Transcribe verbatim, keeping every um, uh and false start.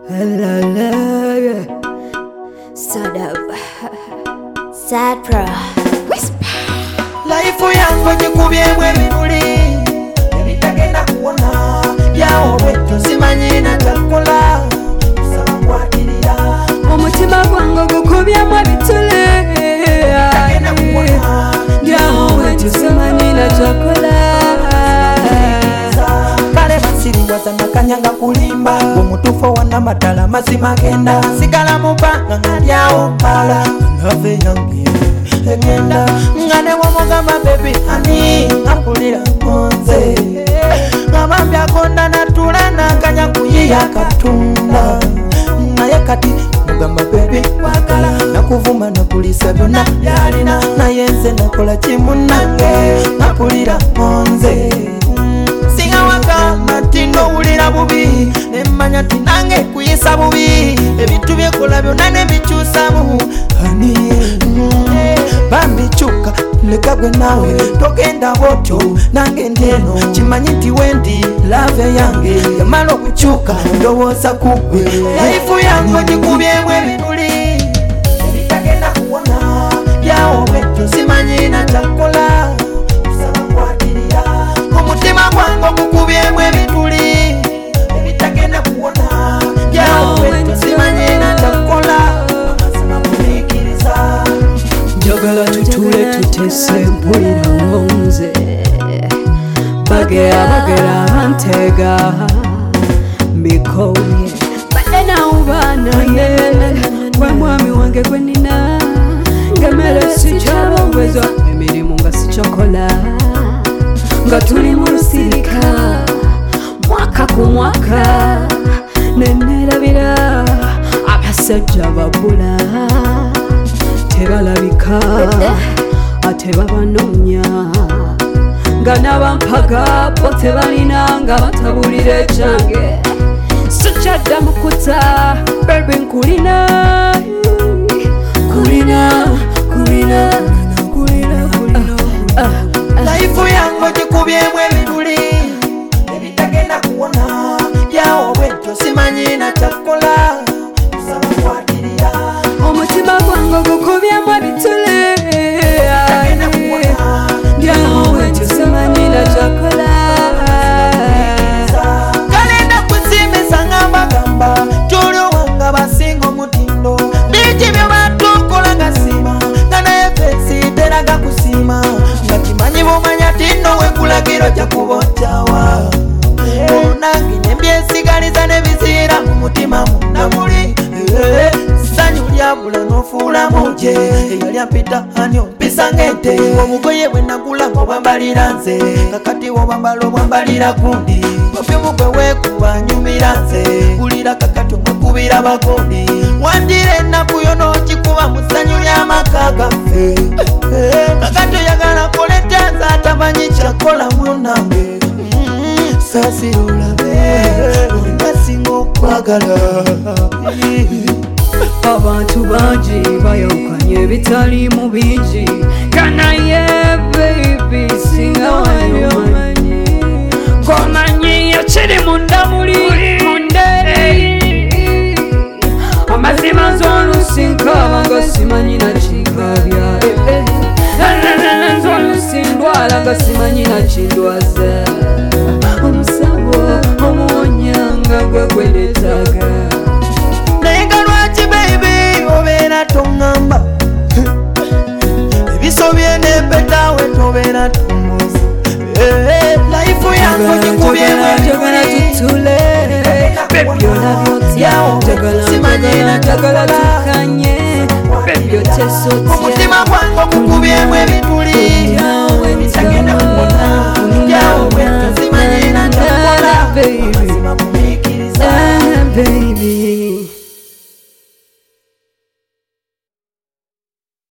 La la yeah. Sad up. Sad pro. Whisper. Life yangu jikubyemu ebimuli ebitagenda kuwona byawo bwetyo simanyi nakyakola nsaba nkwatiriza Omutima gwange gukubyemu ebituli ebitagenda kuwona byawo bwetyo simanyi nakyakola kale basiriwaza nakanyanga kulimba omutuufo wannamatala mazima genda sigala mubanga nga lyawo mpala lave yange egenda nga ne wamugamba bebi ani akulira konze ngabambi akonda natula nakanya kuyiya katunda naye kati mugamba bebi wakala nakuvuma nakulisa byonna byalina naye nze nakola kimunange akulira konze singa wagamba ti nowulira bubi nemmanya ti nange kuyisa bubi ebintu byekola byonna nebikyusamu ani bambikyuka leka gwe nawe togenda bwotyo nange ndyeno kimanyi nti wendi lave yange yamala okukyuka ndowooza kugwe laifu yange ogikubyemu ebituli ebitagenda kuwona byawo bwetyo simanyi nakyakola nsaba nkwatirira omutima gwange ogukubyemu ebituli ebitagenda kuwona byawo bwetyo simanyi nakyakola amazima mumiikiriza njagala tutule tutese mpulira ngonze bagera bagera bantega mbikoye bade nawubanaye gwe mwami wange gwe nina ngemere sikyabongweza emirimu nga sikyokola nga tuli mu lusirika mwaka ku mwaka nenerabira abasajja babula tebalabika ate babanoonya nga n'abampaga bo tebalina nga batabulira ekyange sikyadda mukuta bebi nkulina kulina kulina kulina kulina laifu yange ogikubyemu ebituli ebitagenda kuwona byawo bwetyo simanyi nakyakola nsaba nkwatirira omutima gwange gukubyemu ebituli ebitagenda kuwona byawo bwetyo simanyi nakyakola kalenda kusimisa nga mbagamba tuliowanga basinga omutindo biki bye batukola nga sima nga naye fesi teraga kusima nga kimanyi bumanya tino wekulagiro kyakubokyawa onange nembyesigaliza nebiziira mu mutima munamuli sanyu lyabula nofuulamu gye eyali ampita ani ompisa ng'ente obugoye bwe nagula ng'obwambalira nze kakati wobwambala obwambalira gundi ofimu gwe weekuba nyumira nze gulira kakati omwekubira bagundi wandira ennaku yo n'okikuba mu ssanyu ly'amaka gaffe kakati oyagala koleta nze atamanyi kyakola munange saasira olabe ondasinga okwagala abantu bangi bayawukanye ebitaliimu bingi kanaye baby singa wanyomanyi komanyi ekiri munda muli mundere amazima nzolusinkaba nga simanyi nakikabya nzolusindwala nga simanyi nakindwaza omusabo omuwonyanga gwe gwendetaga obeera tongamba ebisobye nepetawe tobeera tomuza laifu yange gikubyemu njagala tutule bebyona byotya simanyina njagala tukanye bebyo tesotya omutima gwange ogukubyemu ebituli ebitagenda kuwona byawo bwetyo simanyina nakyakola amazima mumiikiriza